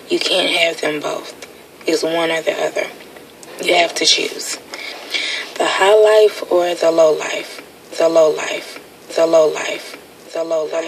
You can't have them both. It's one or the other. You have to choose. The high life or the low life. The low life. The low life. The low life.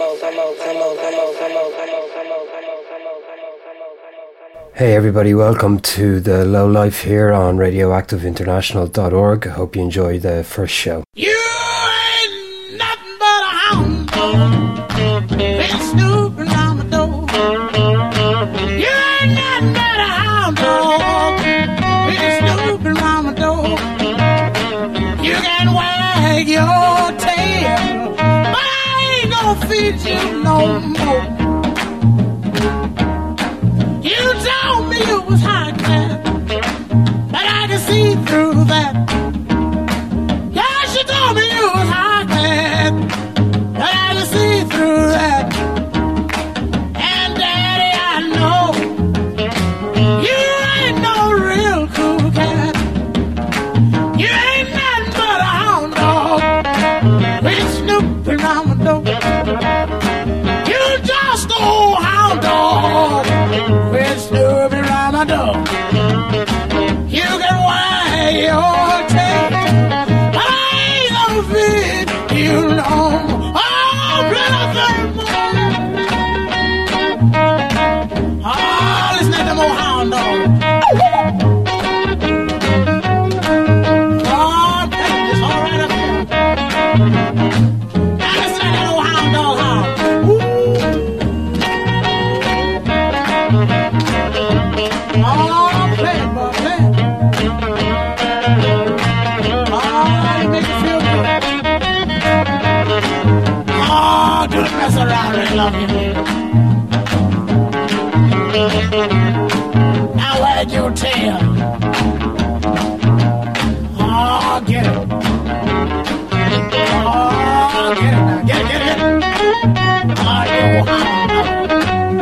Hey everybody, welcome to the Low Life here on radioactiveinternational.org. I hope you enjoy the first show. You ain't nothing but a hound dog, been snooping on my door. You ain't nothing but a hound dog, been snooping on my door. You can wag your tail, but I ain't gonna feed you no more. You told me it was hot, man, but I can see through that. Yeah, she told me it was hot, man, but I can see through that. And Daddy, I know you ain't no real cool cat. You ain't nothing but a hound dog, with snooping around my door. You just old hound dog, with snooping around my door. You can wag your tail, but I ain't gonna feed you no more. Oh, bloody thing. Oh, listen to them old hound dogs. Oh, take this all right up here. Now listen to that old hound dog howl. Oh, play it, boy, play it. Oh, you make me feel good. Oh, do the mess around and love you, baby. Now wag your tail. Oh, get it. Oh, get it now. Get it. Oh, you hound dog.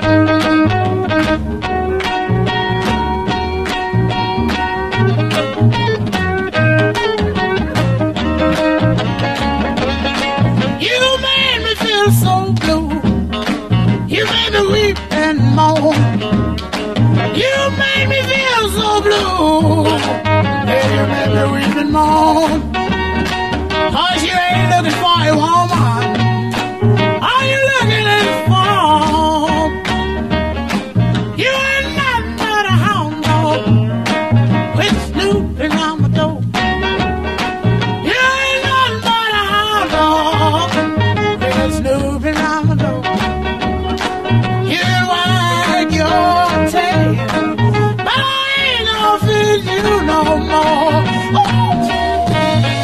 You made me feel so blue. You made me weep and moan. You made me feel so blue. Yeah, you made me weep and moan. 'Cause you ain't looking for a woman. Are you looking for? You ain't nothing but a hound dog, with snooping on my door. You ain't nothing but a hound dog, with snooping on my door. You can wag your tail, but I ain't gonna feed you no more. Oh.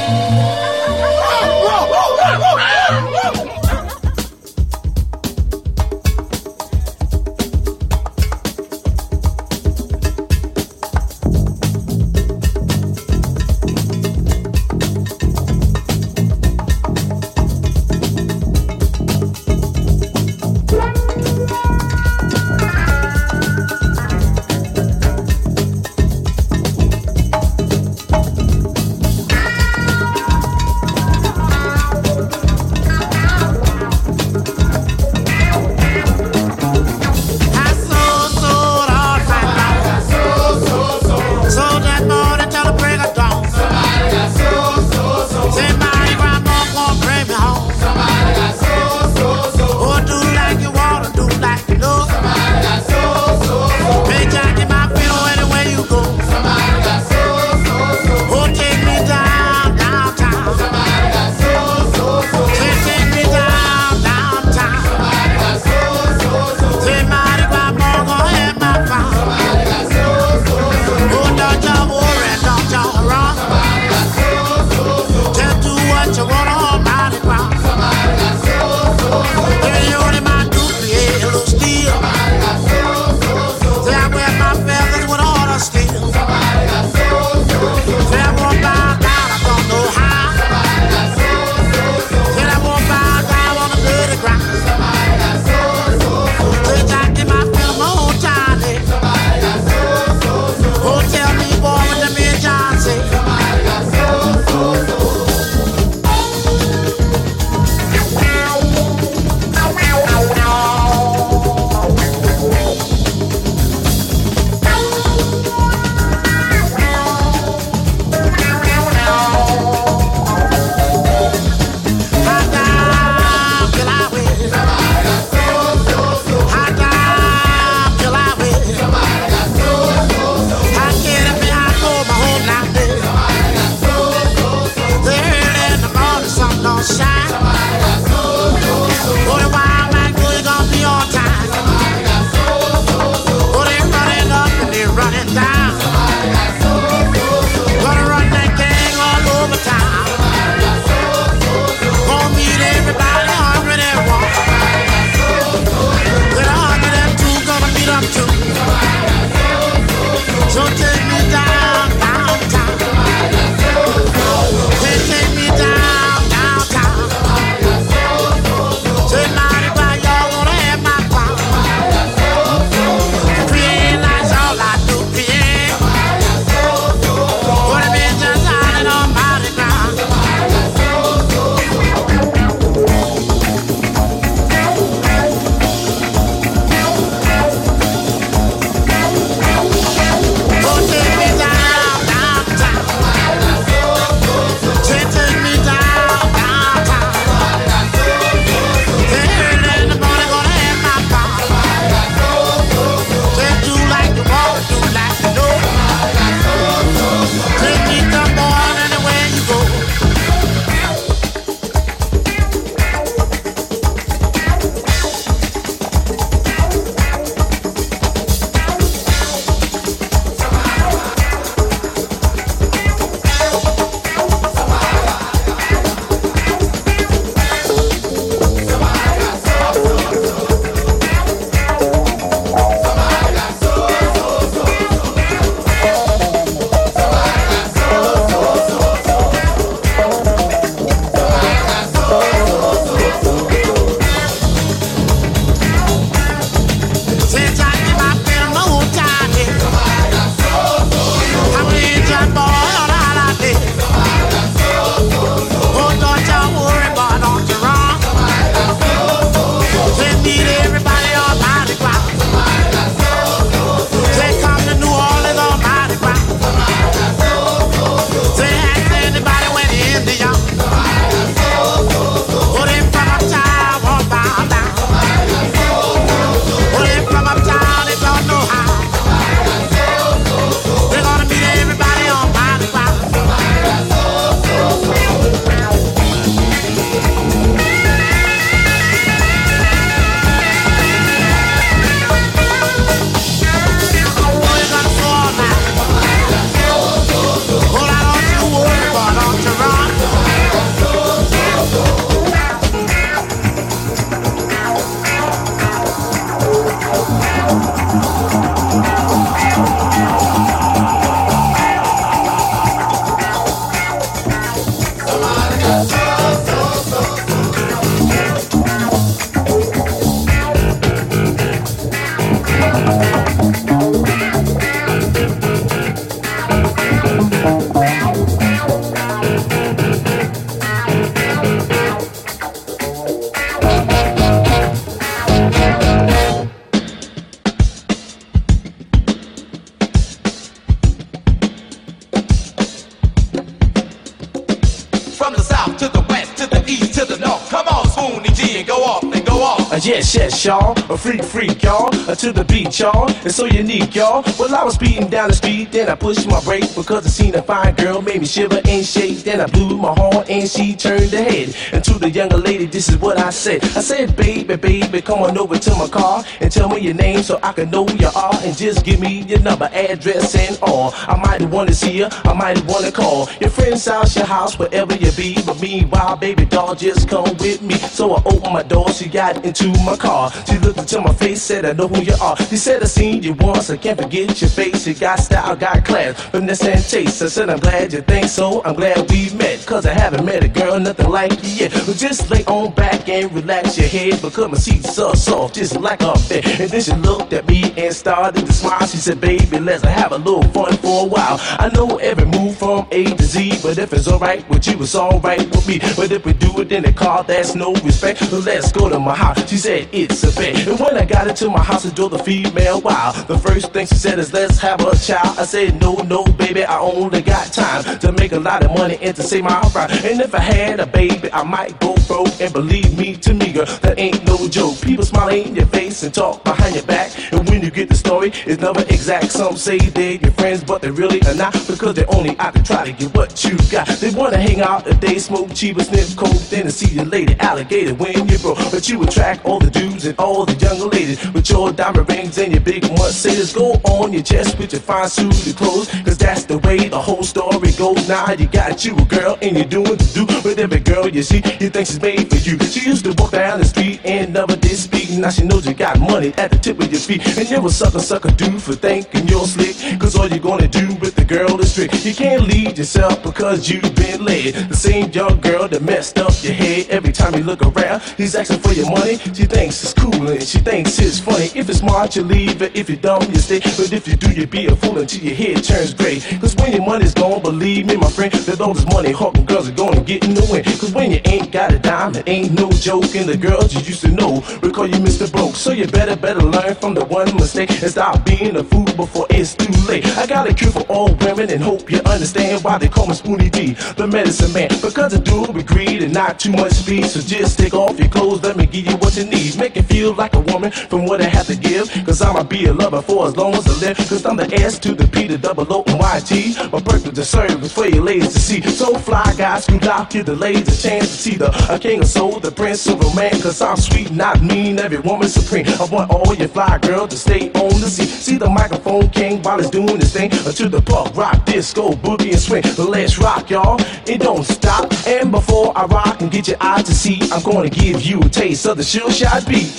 Yes, y'all, a freak, y'all, to the beat, y'all, it's so unique, y'all. Well, I was speeding down the street, then I pushed my brake because I seen a fine girl, made me shiver and shake. Then I blew my horn and she turned her head. And to the younger lady, this is what I said. I said, baby, come on over to my car and tell me your name so I can know you are. And just give me your number, address, and all. I might want to see you, I might want to call your friend's house, your house, wherever you be. But meanwhile, baby doll, just come with me. So I opened my door, she got into my car. She looked into my face, said, I know who you are. She said, I seen you once, I can't forget your face. You got style, got class, finesse and taste. I said, I'm glad you think so, I'm glad we met. Cause I haven't met a girl, nothing like you yet. But just lay on back and relax your head, because my seat's so soft, just like a bed. And then she looked at me and started to smile. She said, baby, let's have a little fun for a while. I know every move from A to Z, but if it's alright with you, it's alright with me. But if we do it in the car, that's no respect. So let's go to my house, she said, it's a bet. And when I got into my house, I drove the female wild. The first thing she said is, let's have a child. I said, no, baby, I only got time to make a lot of money and to say my rhyme. And if I had a baby, I might go broke. And believe me, to me, girl, that ain't no joke. People smile in your face and talk behind your back. And when you get the story, it's never exact. Some say they're your friends, but they really are not, because they're only out to try to get what you got. They wanna hang out if they smoke cheap or sniff coke, then to see your lady alligator when you're broke. But you attract all the dudes and all the younger ladies with your diamond rings and your big Mercedes. Go on your chest with your fine suited clothes, cause that's the way the whole story goes. Now you got you a girl and you're doing the do with every girl you see. You think she's made for you. She used to walk down the street and never did speak. Now she knows you got money at the tip of your feet. And you're a sucker dude for thinking you're slick, cause all you're gonna do with the girl is trick. You can't lead yourself because you've been led. The same young girl that messed up your head. Every time you look around, he's asking for your money. She thinks it's cool and she thinks it's funny. If it's smart, you leave it. If you're dumb, you stay. But if you do, you be a fool until your head turns gray. Cause when your money's gone, believe me, my friend, that all this money hawking girls are gonna get in the way. Cause when you ain't got a dime, it ain't no joke. And the girls you used to know will call you Mr. Broke. So you better learn from the one mistake and stop being a fool before it's too late. I got a cure for all women and hope you understand why they call me Spoonie D, the medicine man. Because I do it with greed and not too much speed. So just take off your clothes, let me give you what you need. Make it feel like a woman from what I have to give. Cause I'ma be a lover for as long as I live. Cause I'm the S to the P to double O and YT. My purpose to serve is for your ladies to see. So fly guys, scoot out, give the ladies a chance to see the king of soul, the prince of romance. Cause I'm sweet, not mean, every woman supreme. I want all your fly girls to stay on the seat. See the microphone king while it's doing his thing. To the punk, rock, disco, boogie and swing. But let's rock, y'all, it don't stop. And before I rock and get your eyes to see, I'm gonna give you a taste of the Sure Shot beat.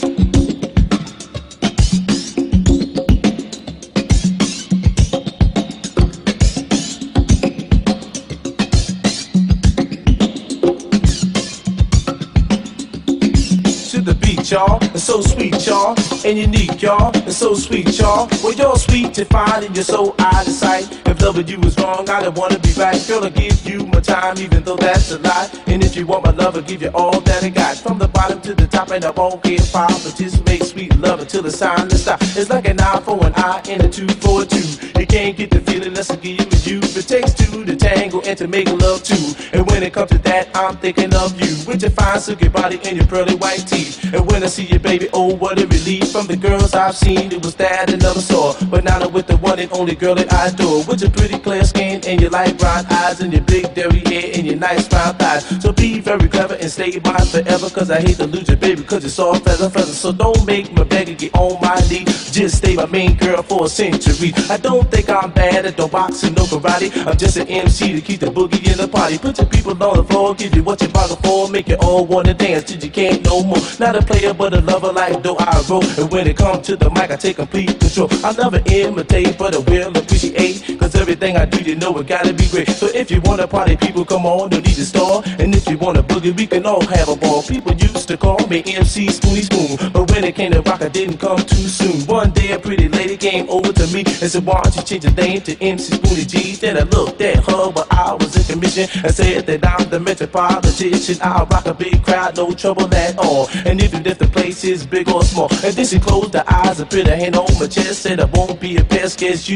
Y'all, it's so sweet, y'all, and unique, y'all, it's so sweet, y'all. Well, you're sweet to find and you're so out of sight. If loving you is wrong, I don't wanna be right. Girl, I'll give you my time, even though that's a lie. And if you want my love, I'll give you all that I got. From the bottom to the top, and I won't get far, but just make sweet love until the sign to stop. It's like an eye for an eye and a two for a two. You can't get the feeling unless I give it you. It takes two to tango and to make love too. And when it comes to that, I'm thinking of you, with your fine silky body and your pearly white teeth. And when I see you, baby, oh, what a relief. From the girls I've seen, it was that I never saw. But now I'm with the one and only girl that I adore. With your pretty clear skin and your light brown eyes and your big dairy hair and your nice round thighs. So be very clever and stay mine forever, cause I hate to lose you, baby, cause you're so feather. So don't make me beg and get on my knee. Just stay my main girl for a century. I don't think I'm bad at no boxing, no karate. I'm just an MC to keep the boogie in the party. Put your people on the floor, give you what you bargain for. Make you all wanna dance till you can't no more. Not a player but a lover like though I roll. And when it comes to the mic, I take complete control. I never imitate, but I will appreciate. Cause everything I do, you know it gotta be great. So if you wanna party, people come on, don't need a store. And if you wanna boogie, we can all have a ball. People used to call me MC Spoonie Spoon, but when it came to rock, I didn't come too soon. One day a pretty lady came over to me and said, why don't you change your name to MC Spoonie G? Then I looked at her, but I was in commission, and said that I'm the metropolitan. I'll rock a big crowd, no trouble at all. And even if the place is big or small. And then she closed her eyes and put her hand on my chest, said I won't be a pest, guess you know better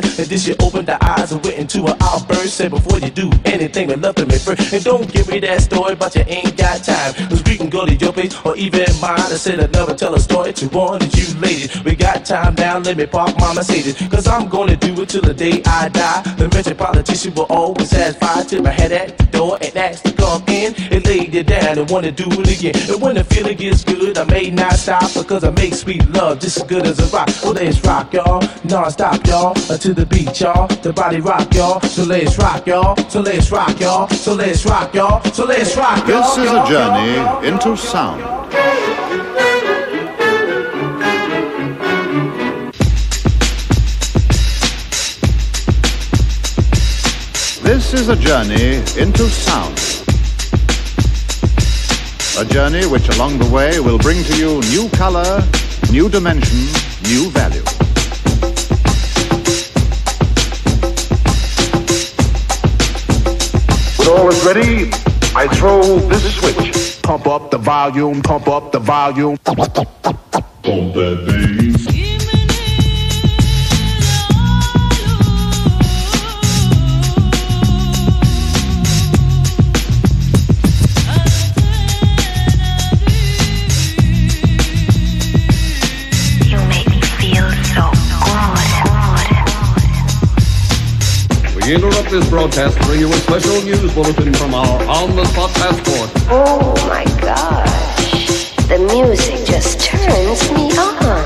And this shit opened the eyes and went into an outburst. Said before you do anything, but love to me first. And don't give me that story, but you ain't got time. Cause we can go to your place or even mine. I said I'd never tell a story to one of you ladies. We got time now, let me park my Mercedes. Cause I'm gonna do it till the day I die. The metropolitan will always satisfy till my head at the door and ask to come in. And lay you down and wanna do it again. And when the feeling gets good, I may not stop. Because I make sweet love just as good as a rock. So let's rock, y'all, non-stop, y'all, to the beat, y'all, the body rock, y'all. So let's rock, y'all, so let's rock, y'all, so let's rock, y'all, so let's rock, y'all. This is a journey into sound. This is a journey into sound. A journey which along the way will bring to you new color, new dimension, new value. When all is ready, I throw this switch. Pump up the volume, pump up the volume. Pump that bass. We interrupt this broadcast to bring you a special news bulletin from our on-the-spot passport. Oh my gosh, the music just turns me on.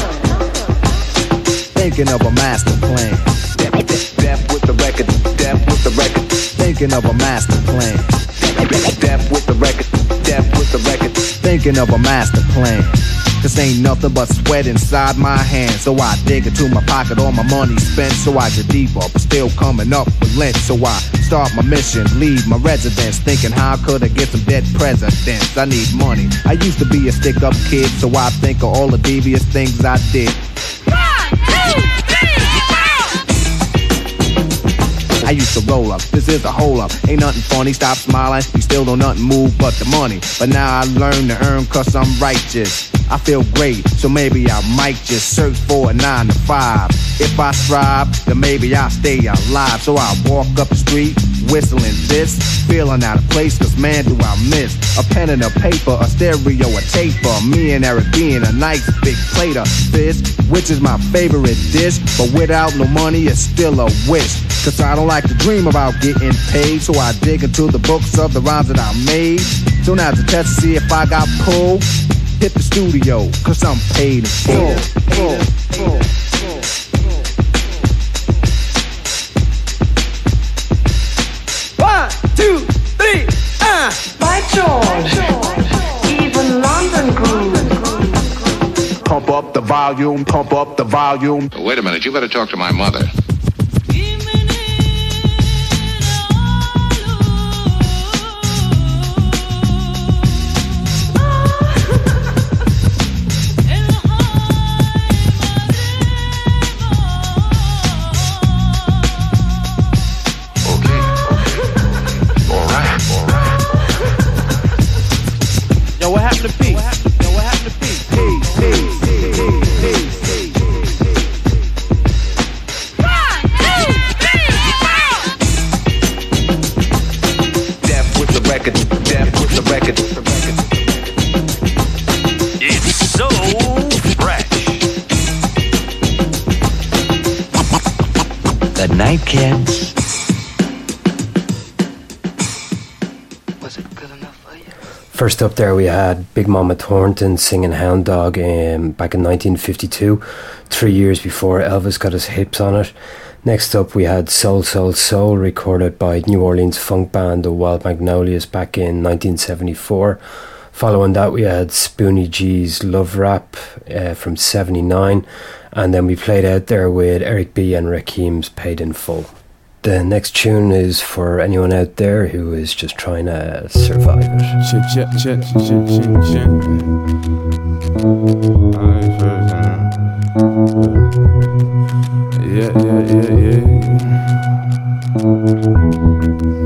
Thinking of a master plan. Deaf with the record, deaf with the record. Thinking of a master plan. Deaf with the record, deaf with the record. Thinking of a master plan. This ain't nothing but sweat inside my hands. So I dig into my pocket, all my money spent. So I get deeper, but still coming up with lint. So I start my mission, leave my residence, thinking how could I get some dead presidents? I need money. I used to be a stick-up kid, so I think of all the devious things I did. I used to roll up, this is a hole up. Ain't nothing funny, stop smiling. You still don't nothing move but the money. But now I learn to earn cause I'm righteous. I feel great, so maybe I might just search for a 9 to 5. If I strive, then maybe I'll stay alive. So I walk up the street, whistling this, feeling out of place, cause man do I miss a pen and a paper, a stereo, a taper. Me and Eric being a nice big plate of fish, which is my favorite dish. But without no money, it's still a wish. Cause I don't like to dream about getting paid. So I dig into the books of the rhymes that I made. So now to test to see if I got pulled, hit the studio, cause I'm paid in full. One, two, three, By George, even London groove. Pump up the volume, pump up the volume. Wait a minute, you better talk to my mother. Yo, what happened to Pete? Yo, what happened to Pete? Deaf with the record, deaf with the record. It's so fresh. Good night, kids. First up there we had Big Mama Thornton singing Hound Dog back in 1952, 3 years before Elvis got his hips on it. Next up we had Soul Soul Soul, recorded by New Orleans funk band The Wild Magnolias back in 1974. Following that we had Spoonie G's Love Rap from 79, and then we played out there with Eric B and Rakim's Paid in Full. The next tune is for anyone out there who is just trying to survive it.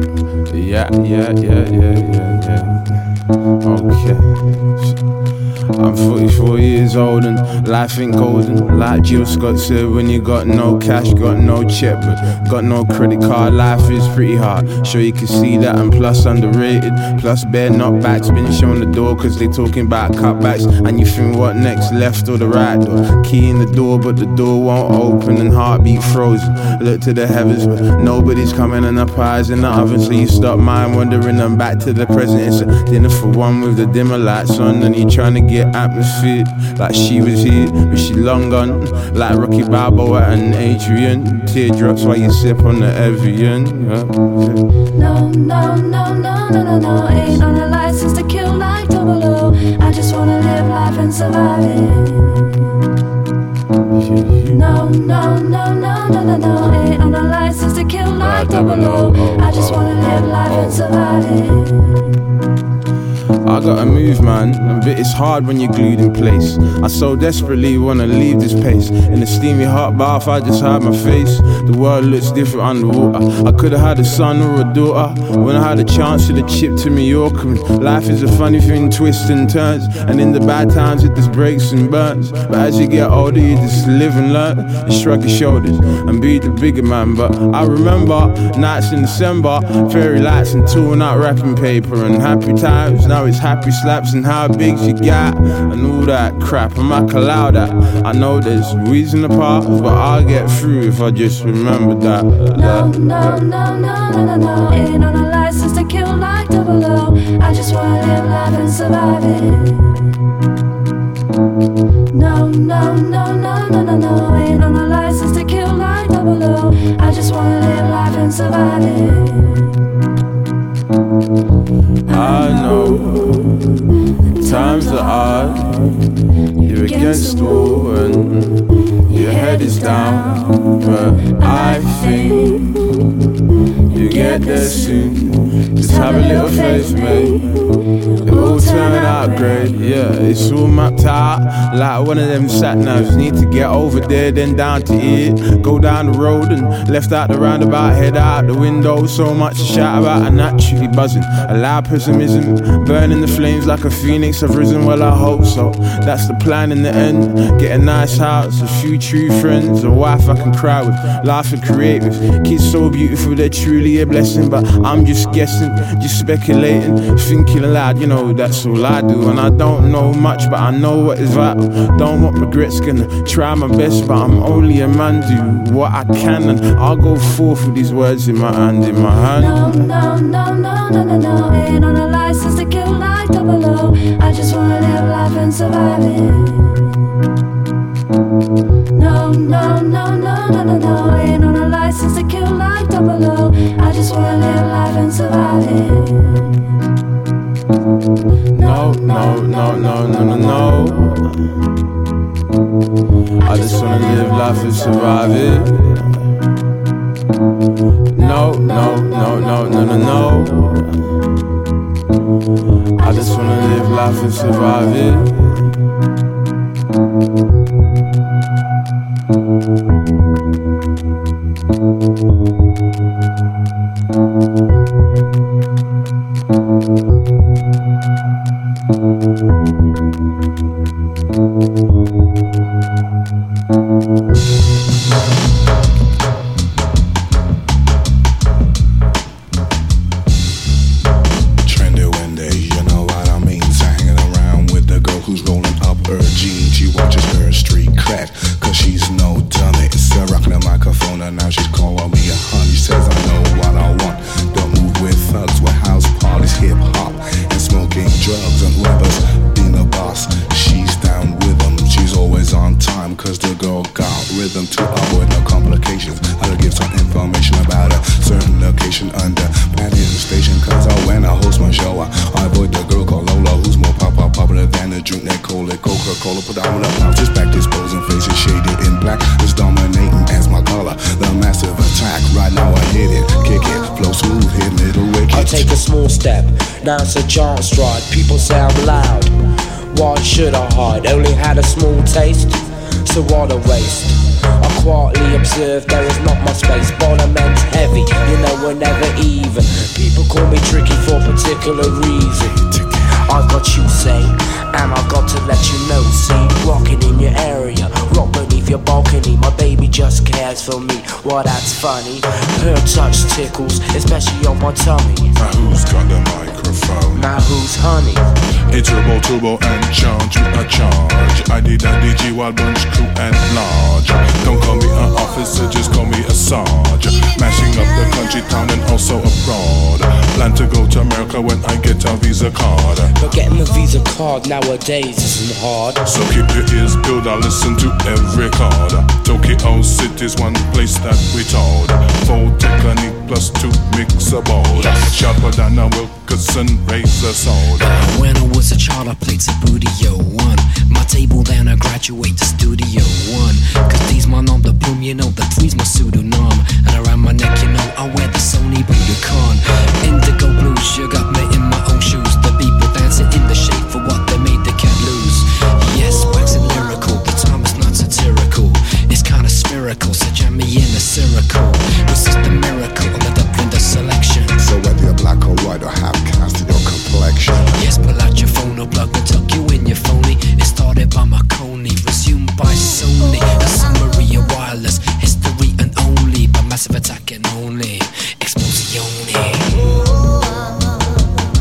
Yeah. Okay. I'm 44 years old and life ain't golden. Like Jill Scott said, when you got no cash, got no check, but got no credit card, life is pretty hard. Sure you can see that, and plus underrated. Plus bare knockbacks been shown the door, cause they talking about cutbacks. And you think what next, left or the right door? Key in the door, but the door won't open and heartbeat frozen. Look to the heavens, but nobody's coming and the pie's in the oven. So you stop mind wandering and back to the present. It's a dinner for one with the dimmer lights on, and you trying to get atmosphere like she was here, but she long gone. Like Rocky Balboa and Adrian. Teardrops while you sip on the Evian. No, no, no, no, no, no, no. Ain't on a license to kill like 00. I just wanna live life and survive it. No, no, no, no, no, no, no. Ain't on a license to kill like 00. I just wanna live life and survive it. I gotta move, man, but it's hard when you're glued in place. I so desperately wanna leave this pace. In a steamy hot bath, I just hide my face. The world looks different underwater. I could've had a son or a daughter. When I had a chance, should've chipped to Mallorca. Life is a funny thing, twists and turns. And in the bad times, it just breaks and burns. But as you get older, you just live and learn. You shrug your shoulders and be the bigger man. But I remember nights in December, fairy lights and torn out wrapping paper and happy times. Now it's happy slaps and how big you got and all that crap. I'm not allowed that. I know there's weeds in the path, but I'll get through if I just remember that. No, no, no, no, no, no, no. Ain't on a license to kill like 00. I just wanna live life and survive it. No, no, no, no, no, no, no. Ain't on a license to kill like 00. I just wanna live life and survive it. I know times are hard. You're against the wall and your head is down, but I think you get there soon. Just have a little faith, mate. It will turn out great. Yeah, it's all mapped out like one of them sat navs. Need to get over there, then down to it. Go down the road and left out the roundabout, head out the window. So much to shout about, I'm naturally buzzing. Allow pessimism, burning the flames like a phoenix. I've risen, well I hope so. That's the plan in the end. Get a nice house, a few true friends, a wife I can cry with, laugh and create with. Kids so beautiful, they're truly a blessing. But I'm just guessing, just speculating, thinking aloud, you know, that's all I do. And I don't know much, but I know what is vital. Don't want regrets, gonna try my best, but I'm only a man, do what I can. And I'll go forth with these words in my hand, in my hand. No, no, no, no, no, no. Ain't on a license to kill like 00. I just wanna live life and survive it. No, no, no, no, no, no, no. Ain't on a license to kill like 00. I just wanna live life and survive it. No, no, no, no, no, no, no. I just wanna live life and survive it. No, no, no, no, no, no, no. I just wanna live life and survive it. Now's a chance stride, people say I'm loud. Why should I hide? Only had a small taste, so what a waste. I quietly observed there is not much space. Bonament's heavy, you know we're never even. People call me tricky for a particular reason. I've got you, say, and I've got to let you know. See, rocking in your area, rock beneath your balcony. My baby just cares for me, well that's funny. Her touch tickles, especially on my tummy. Now who's got the microphone? Now who's honey? A turbo and charge with a charge. I did a DG Wild Bunch crew and large. Don't call me an officer, just call me a sarge. Mashing up the country, town and also abroad. Plan to go to America when I get a Visa card. But getting a Visa card nowadays isn't hard. So keep your ears peeled, I listen to every card. Tokyo City's one place that we told. 4 technique plus 2 mix a board. Sharper than a Wilkerson razor sword. When I was a child I played Studio One. My table then I graduate to Studio One. Cause these my nom de plume, you know, the three's my pseudonym. And around my neck, you know, I wear the Sony Budokan. Indigo blues, you got me in my own shoes. The people dancing in the shade for what they made they can't lose. Yes, waxing lyrical, the time is not satirical. It's kinda spherical, so jam me in a circle. This is the miracle of the Dublin selection. So whether you're black or white or half caste in your complexion. Yes, pull out your phone or plug and tuck you in your phony. It started by Marconi, resumed by Sony. A summary of wireless history and only by massive attack and only Explosione.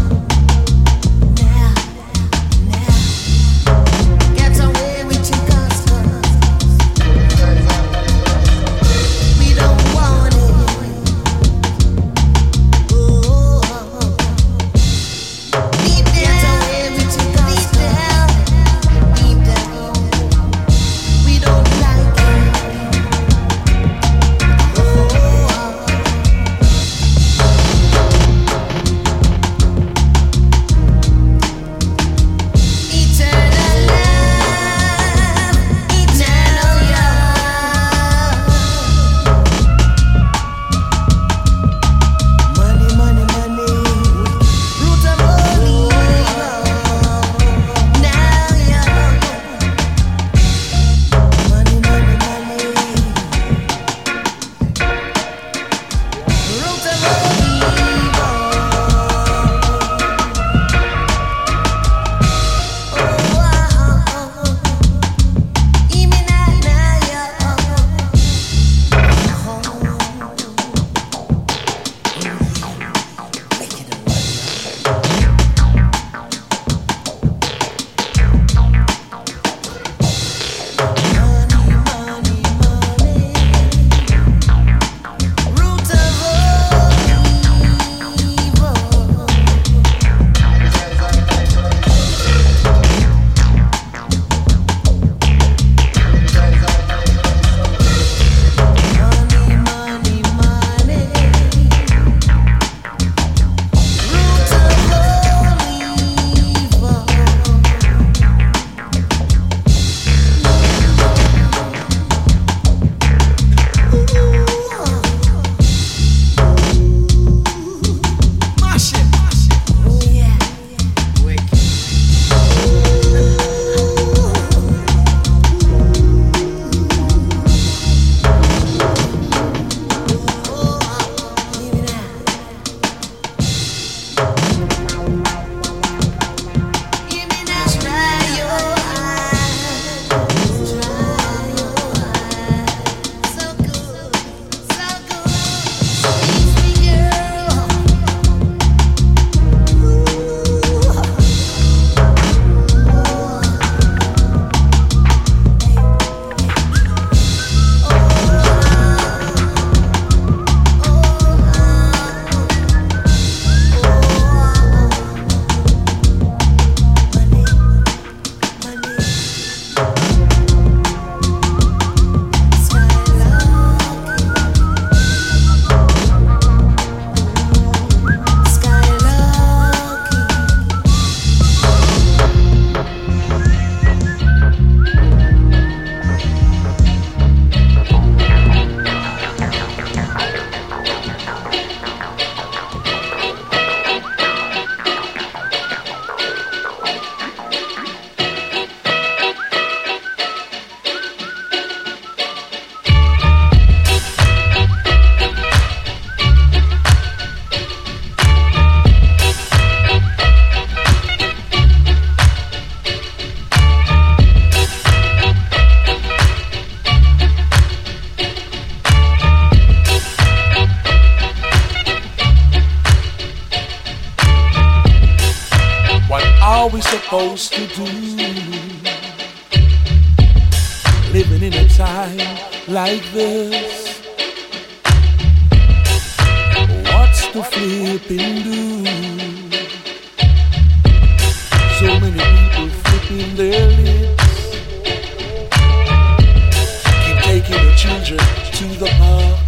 are we supposed to do? Living in a time like this, what's the flipping do? So many people flipping their lips, keep taking the children to the park.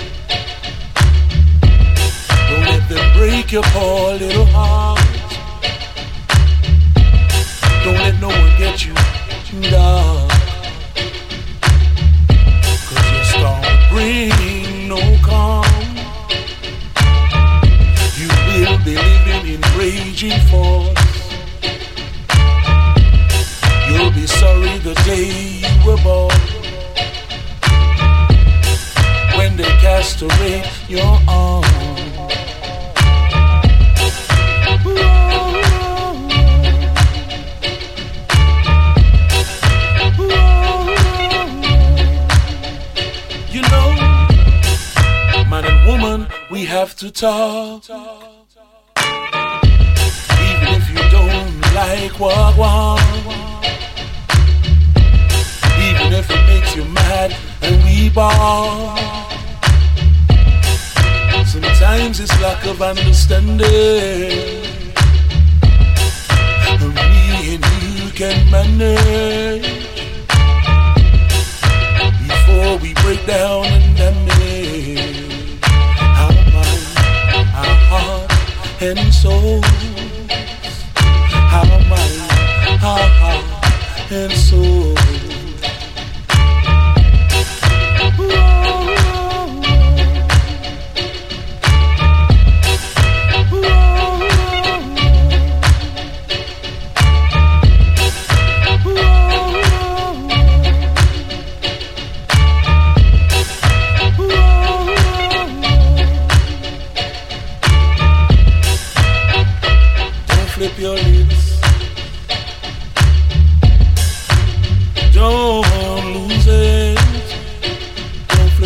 Don't let them break your poor little heart. Don't let no one get you down, 'cause your star will bring no calm. You will be living in raging force. You'll be sorry the day you were born, when they castrate your arm. You know, man and woman, we have to talk. Even if you don't like what, even if it makes you mad and we ball. Sometimes it's lack of understanding, and me and you can manage before we break down and damage our mind, our heart and soul. Our mind, our heart and soul. Flip your lips, don't lose it. Don't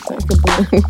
Like a balloon.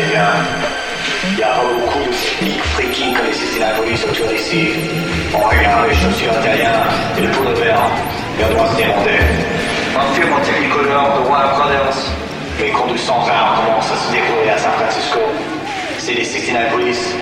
c'est bien. Il n'y a pas beaucoup de sneak freaky comme les 69 Police autour d'ici. On regarde les chaussures italiennes et le pot de verre. Et on doit se demander. Un film en Technicolor de Warner Brothers. Les conduits sans armes commencent à se dérouler à San Francisco. C'est les 69 Police.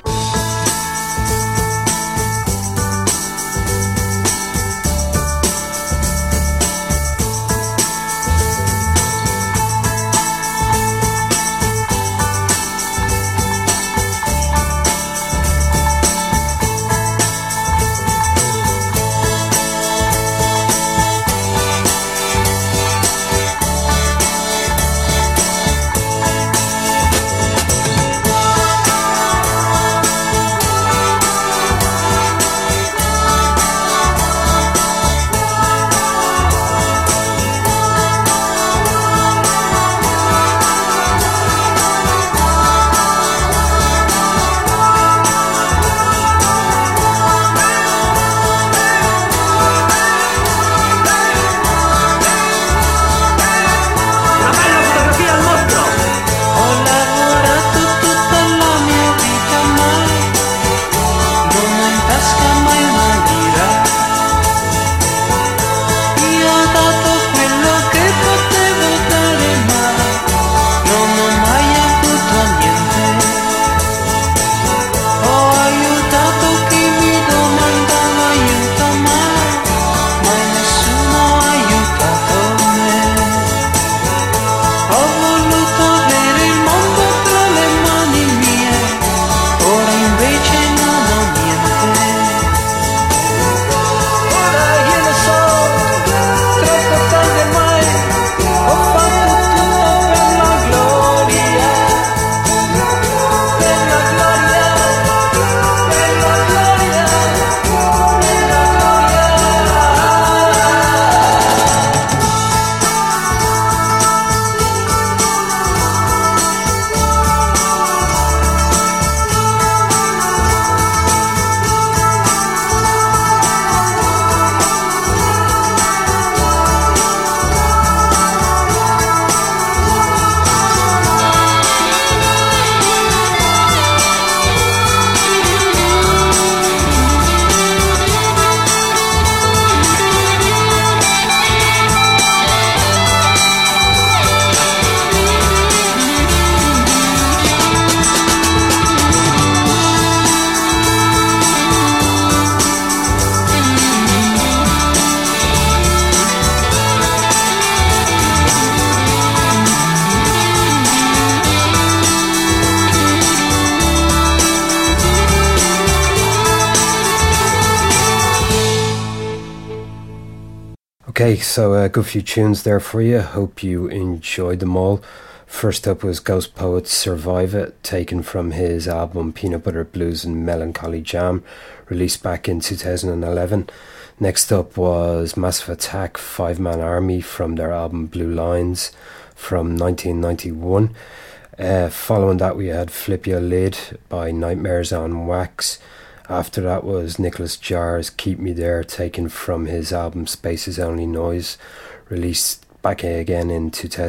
Okay, so a good few tunes there for you. Hope you enjoyed them all. First up was Ghost Poet's Survive It, taken from his album Peanut Butter Blues and Melancholy Jam, released back in 2011. Next up was Massive Attack, Five Man Army, from their album Blue Lines from 1991. Following that we had Flip Your Lid by Nightmares on Wax. After that was Nicholas Jar's Keep Me There, taken from his album Space's Only Noise, released back again in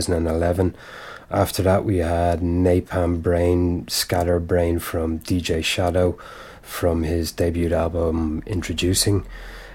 2011. After that we had Napalm Brain, Scatter Brain from DJ Shadow from his debut album Introducing.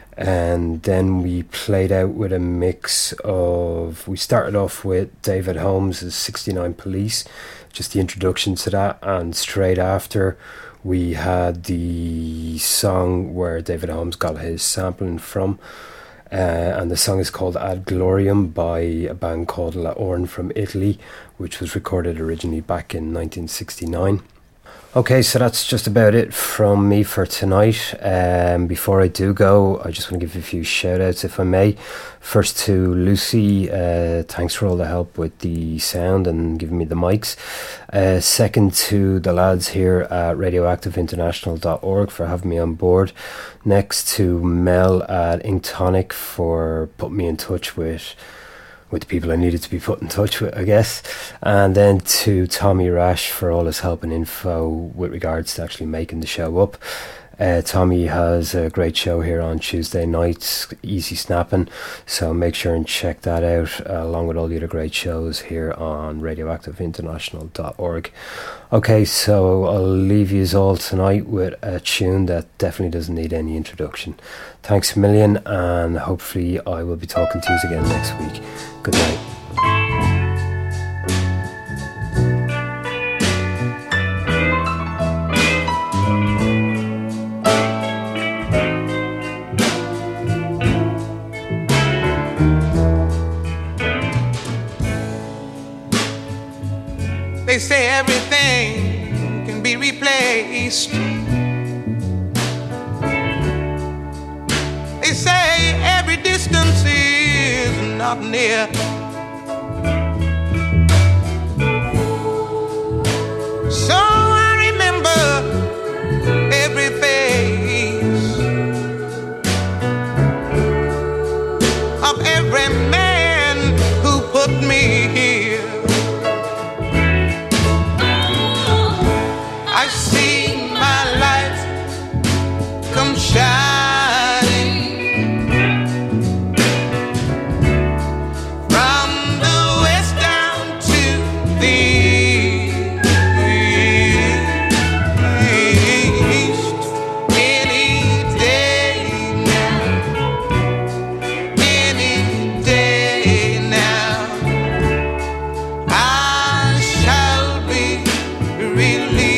And then we played out with a mix of, we started off with David Holmes' 69 Police, just the introduction to that, and straight after we had the song where David Holmes got his sampling from, and the song is called Ad Gloriam by a band called La Orne from Italy, which was recorded originally back in 1969. Okay, so that's just about it from me for tonight. Before I do go, I just want to give a few shout outs if I may. First to Lucy, thanks for all the help with the sound and giving me the mics. Second to the lads here at radioactiveinternational.org for having me on board. Next to Mel at Inktonic for putting me in touch with the people I needed to be put in touch with, I guess. And then to Tommy Rash for all his help and info with regards to actually making the show up. Tommy has a great show here on Tuesday nights, Easy Snapping, so make sure and check that out, along with all the other great shows here on radioactiveinternational.org. Okay, so I'll leave you all tonight with a tune that definitely doesn't need any introduction. Thanks a million, and hopefully I will be talking to you again next week. Good night. They say everything can be replaced. They say every distance is not near. So I remember every face of every man who put me here. I see my life come shining from the west down to the east. Any day now, any day now, I shall be released.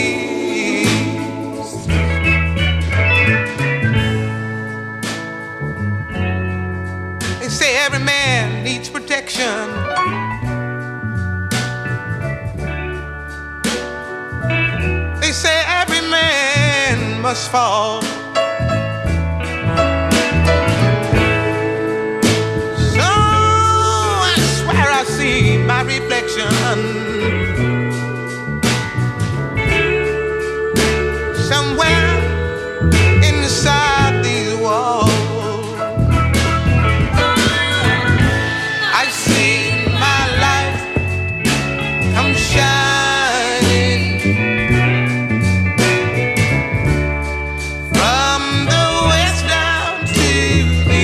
Say every man needs protection. They say every man must fall. So I swear I see my reflection somewhere inside these walls. Shining from the west down to the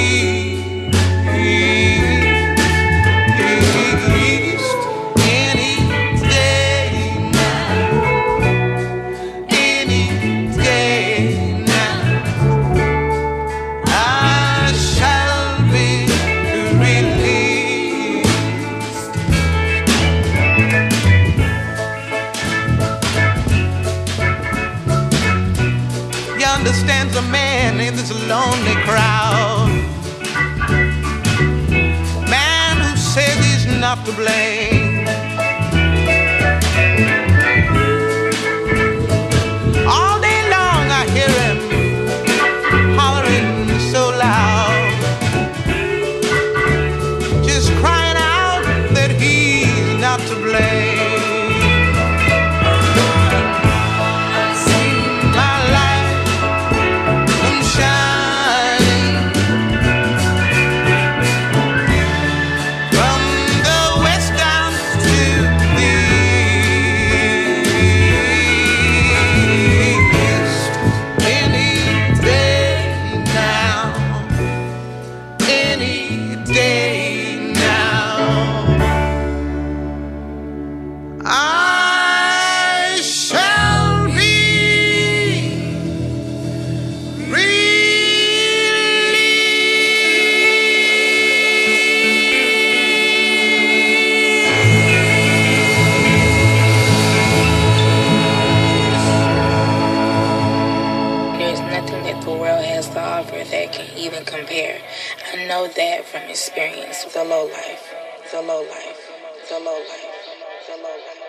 east. Any day now, any day now, I shall be released. Understands a man in this lonely crowd, man who says he's not to blame. All day long I hear him hollering so loud, just crying out that he's not to blame. I know that from experience. The low life, the low life, the low life, the low life.